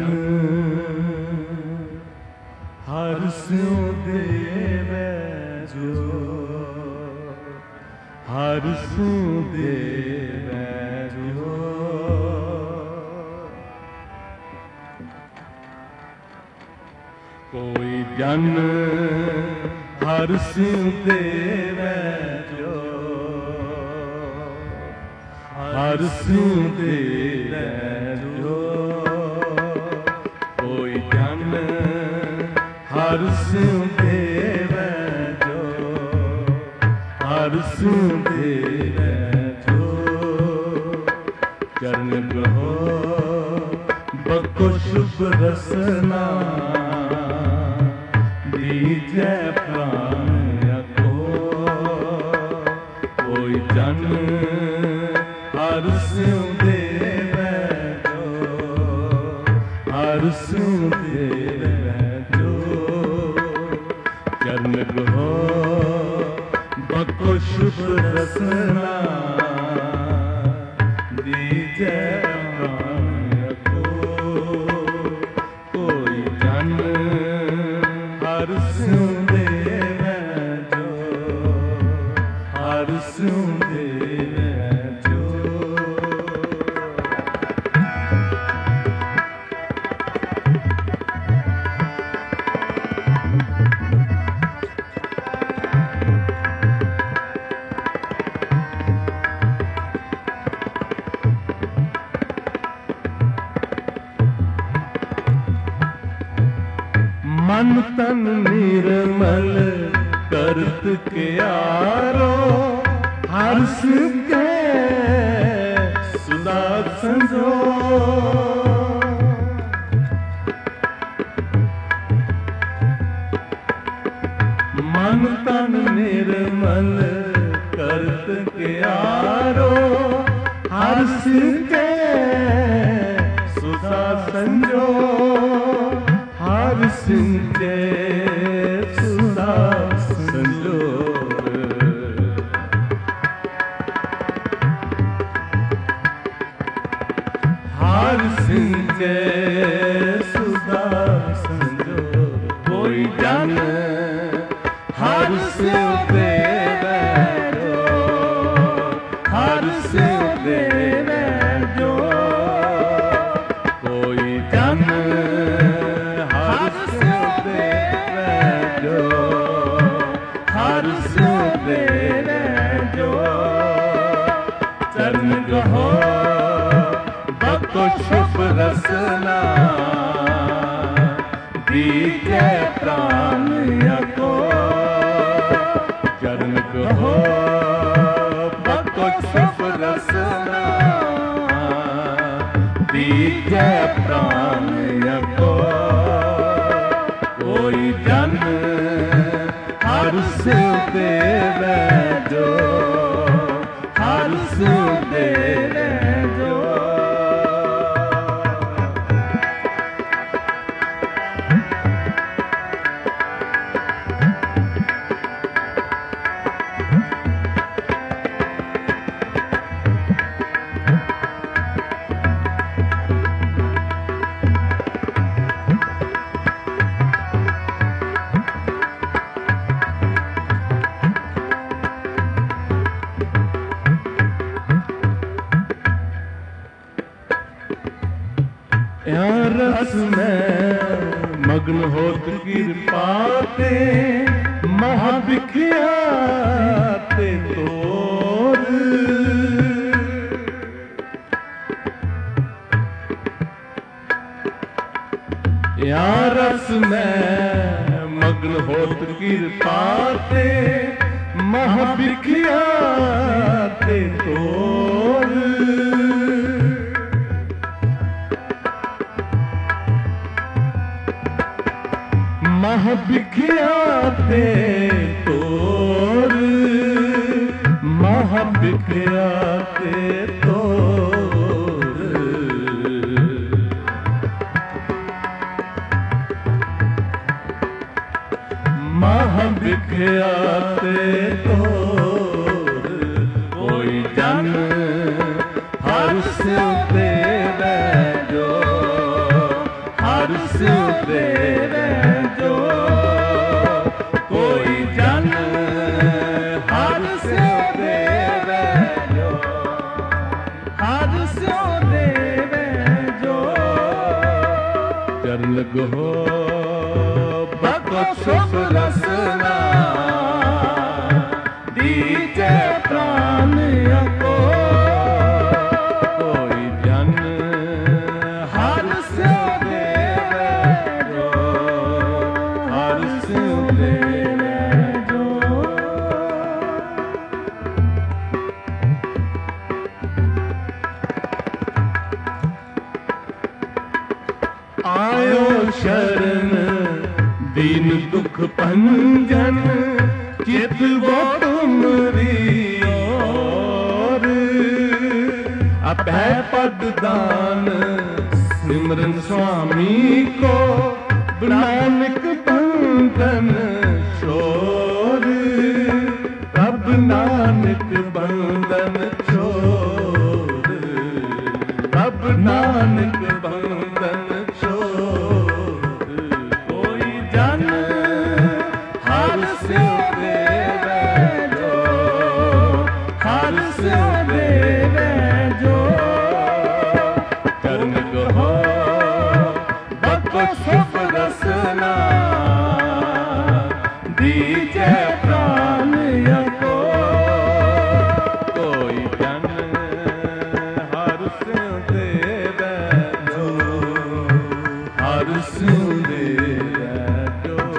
ਹਰ ਸਿਉ ਦੇਵੈ ਜੋ ਹਰ ਸਿਉ ਦੇਵੈ ਜੋ ਕੋਈ ਜਨ ਹਰ ਸਿਉ ਦੇਵੈ ਜੋ ਹਰ ਸਿਉ ਦੇਵੈ ਜੋ ਕੋਈ ਜਨ ਹਰ ਸਿਉ ਦੇਵੈ ਜੋ ਹਰ ਸਿਉ ਦੇਵੈ ਜੋ ਚਰਨ ਗ੍ਰਹੋ ਬਕੋ ਸ਼ੁਭ ਰਸਨਾ ਦੀਜੈ ਪ੍ਰਾਨ ਅਕੋ ਕੋਈ ਜਨ ਹਰ ਸਿਉ ਦੇਵੈ ਜੋ ਹਰ ਸਿਉ ਦੇਵੈ ਜੋ ਚਰਨ ਗ੍ਰਹੋ ਬਕੋ ਸ਼ੁਭ ਰਸਨਾ ਦੀਜੈ ਪ੍ਰਾਨ ਅਕੋ ਕੋਈ ਜਨ ਹਰ ਸਿਉ ਦੇਵੈ ਜੋ ਹਰ ਸਿਉ ਦੇਵੈ ਮਨ ਤਨ ਨਿਰਮਲ ਕਰਤ ਕਿਆਰੋ ਹਰਸ ਕੇ ਸੁਦਾ ਸੰਜੋ ਮਨ ਤਨ ਨਿਰਮਲ ਕਰਤ ਕਿਆਰੋ ਹਰਸ ਕੇ ਸੁਦਾ ਸੰਜੋ ਹਰ ਸਿੰਜੇ ਸੁਦਾ ਸੰਜੋਰ ਹਰ ਸਿੰਜੇ ਸੁਦਾ ਸੰਜੋਰ ਕੋਈ ਜਨ ਹਰ ਸਿਉ ਦੇਵੈ ਜੋ ਹਰ ਸਿਉ ਦੇਵੈ ਜੋ ਕੋਈ ਜਨ ਹਰ ਸਿਉ ਦੇਵੈ ਜੋ ਹਰ ਸਿਉ ਦੇਵੈ ਜੋ ਚਰਨ ਗਹੋ ਬਖਤੋ ਸ਼ੁਭ ਰਸਨਾ ਦੀਜੈ ਪ੍ਰਾਨ ਅਕੋ ਚਰਨ ਕਹੋ ਬਖਤੋ ਸ਼ੁਭ ਰਸਨਾ ਦੀਜੈ ਪ੍ਰਾਨ ਅਕੋ ਕੋਈ ਜਨ ਹਰ ਸਿਉ ਦੇਵੈ ਜੋ ਹਰ ਸਿਉ ਦੇਵੈ ਜੋ रस में मग्न होत कृपा ते महाभिख्या ते तोर या रस में मग्न होत कृपा ते महाभिख्या ते तोर महाभिख्या ते तोर महाभिख्या ते तोर महाभिख्या ते तोर कोई जन हर सिउ देवै जो हर सिउ देवै जो कोई जन हर सिउ देवै जो हर सिउ देवै जो चरण गहो भगत शुभ रसना दीजै प्राण अको कोई जन हर सिउ देवै जो हर सिउ देवै जो आयो शरण दीन दुख भंजन चित वो तुमरी ओर अभय पद दान सिमरन स्वामी को नानक बंधन छोर तब नानक बंधन छोर तब नानक बंधन शुभ रसना दीजै प्राण अको कोई जन हर सिउ देवै जो हर सिउ देवै जो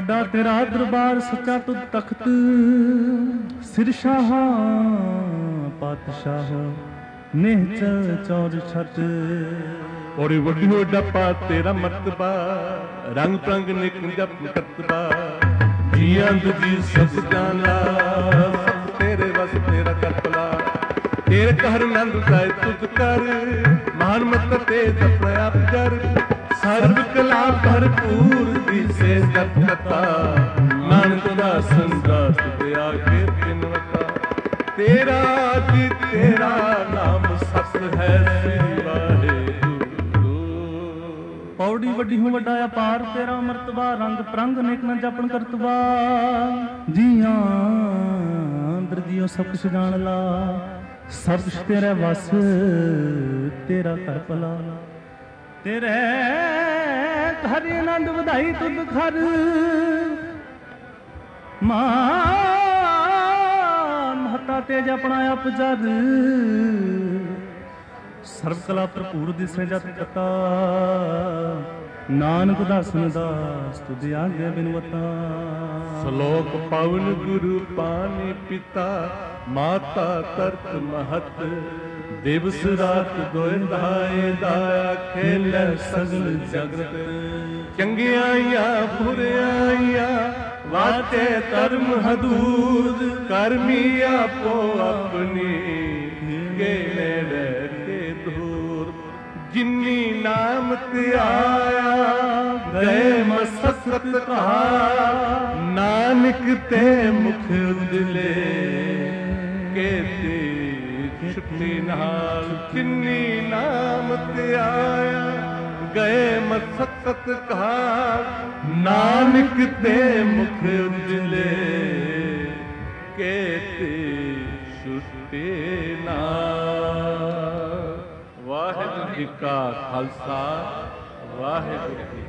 ਵੱਡਾ ਤੇਰਾ ਦਰਬਾਰ ਸੱਚਾ ਤੁਧ ਤਖਤ ਸਿਰ ਸ਼ਾਹ ਪਾਤਸ਼ਾਹ ਨਿਹਚਲ ਚੌਰ ਛਤ ਔਰ ਵੱਡੀ ਹੋ ਡੱਪਾ ਤੇਰਾ ਮਰਤਬਾ ਰੰਗ ਪ੍ਰੰਗ ਨਿਕ ਜਪ ਕਰਤਬਾ ਜੀਆਂ ਜੀ ਸਭ ਜਾਣਾ ਸਭ ਤੇਰੇ ਵਸ ਤੇਰਾ ਕਰਤਲਾ ਤੇਰੇ ਕਹਿਰ ਨੰਦ ਸਾਇ ਤੁਧ ਕਰ ਮਹਾਨ ਮਤ ਤੇ ਜਪਿਆ ਜਰ ਸਰਬ ਕਲਾ ਭਰਪੂਰ ਦਿਸੇ ਸਤਤਾ ਨਾਨਕ ਦਾ ਸੰਦਾ ਤੁਧ ਆਗੇ ਬਿਨਵਤਾ ਤੇਰਾ ਜੀ ਤੇਰਾ ਨਾਮ ਸਤ ਹੈ ਸ੍ਰੀ ਵਾਹਿਗੁਰੂ ਪੌੜੀ ਵੱਡੀ ਹੋ ਵੱਡਾ ਅਪਾਰ ਤੇਰਾ ਮਰਤਬਾ ਰੰਗ ਪ੍ਰੰਗ ਨਿਕ ਨ ਜਪਣ ਕਰਤਬਾ ਜੀਆਂ ਅੰਦਰ ਜੀਓ ਸਭ ਕੁਛ ਜਾਣ ਲਾ ਸਭ ਕੁਛ ਤੇਰਾ ਵਸ ਤੇਰਾ ਕਰ ਭਲਾ ਤੇਰੇ ਘਰ ਆਨੰਦ ਵਧਾਈ ਤੁਧ ਘਰ ਮਾਨ ਮਹਤਾ ਤੇਜ ਆਪਣਾ ਆਪ ਜਦ ਸਰਬ ਕਲਾ ਭਰਪੂਰ ਦਿਸੇ ਜਤ ਕਤਾ ਨਾਨਕ ਦਾਸਨ ਦਾਸ ਤੁਧ ਆਗੇ ਬਿਨਵਤਾ ਸ਼ਲੋਕ ਪਵਨ ਗੁਰੂ ਪਾਣੀ ਪਿਤਾ ਮਾਤਾ ਤਰਤ ਮਹਤ ਦਿਵਸ ਰਾਤ ਦੋਇ ਦਾਏ ਦਾਇਆ ਖੇਲੇ ਸਗਲ ਜਗਤ ਚੰਗਿਆਈਆਂ ਬੁਰਿਆਈਆਂ ਵਾਤੇ ਧਰਮ ਹਦੂਦ ਕਰਮੀ ਆਪੋ ਆਪਣੀ ਗੇਲੇ ਰਹਿ ਕੇ ਦੂਰ ਜਿਨੀ ਨਾਮ ਤੇ ਆਇਆ ਗਏ ਮਸਕਤ ਕਹਾ ਨਾਨਕ ਤੇ ਮੁਖ ਉਜਲੇ ਕੇਤੇ ਛੁੱਟੀ ਨਾਲ ਜਿਨੀ ਨਾਮ ਤੇ ਆਇਆ ਗਏ ਮਸਕਤ ਕਹਾ ਨਾਨਕ ਤੇ ਮੁਖ ਉਜਲੇ ਕੇਤੇ ਛੁੱਟੀ ਨਾਲ। ਵਾਹਿਗੁਰੂ ਜੀ ਕਾ ਖਾਲਸਾ ਵਾਹਿਗੁਰੂ ਜੀ